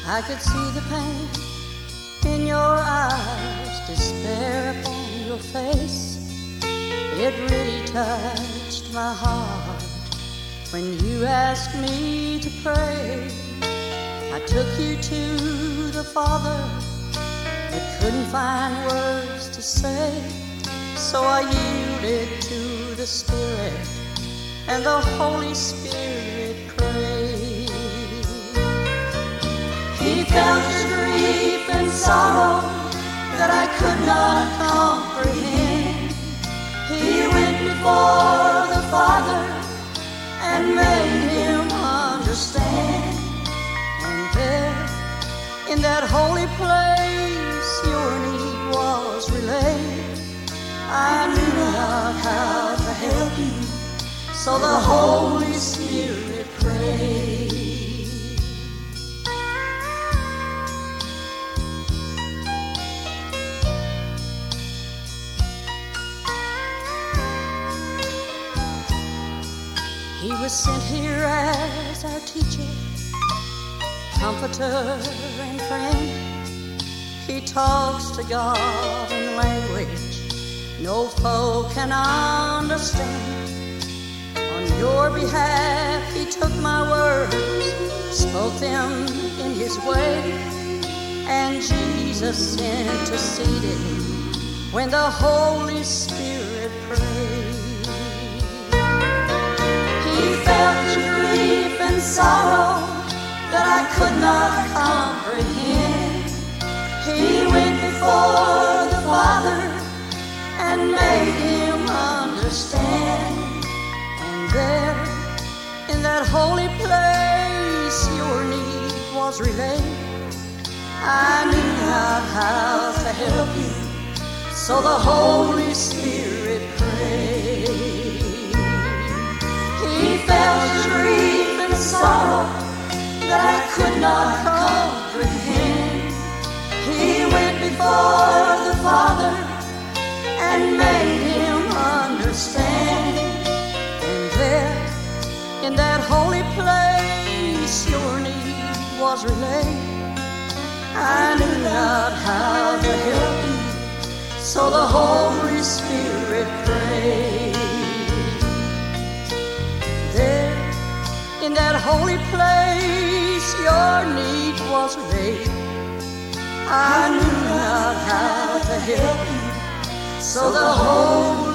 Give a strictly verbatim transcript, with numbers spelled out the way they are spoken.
I could see the pain in your eyes, despair upon your face. It really touched my heart when you asked me to pray. I took you to the Father, but couldn't find words to say. So I yielded to the Spirit, and the Holy Spirit prayed. He felt the grief and sorrow that I could not comprehend. He went before the Father and made him understand. And there, in that holy place, your need was relayed. I knew not how to help you, so the Holy Spirit prayed. He was sent here as our teacher, comforter and friend. He talks to God in language no foe can understand. On your behalf he took my words, spoke them in his way, and Jesus interceded when the Holy Spirit prayed. He felt the grief and sorrow that I could not comprehend. He went before the Father and made him understand. And there, in that holy place, your need was relayed. I knew not how to help you, so the Holy Spirit prayed. He felt the grief and sorrow that I could not comprehend. He went before the Father and made him understand. And there, in that holy place, your need was relayed. I knew not how to help you, so the Holy Spirit prayed. There, in that holy place, your need was laid. I knew not how to help you, so the Holy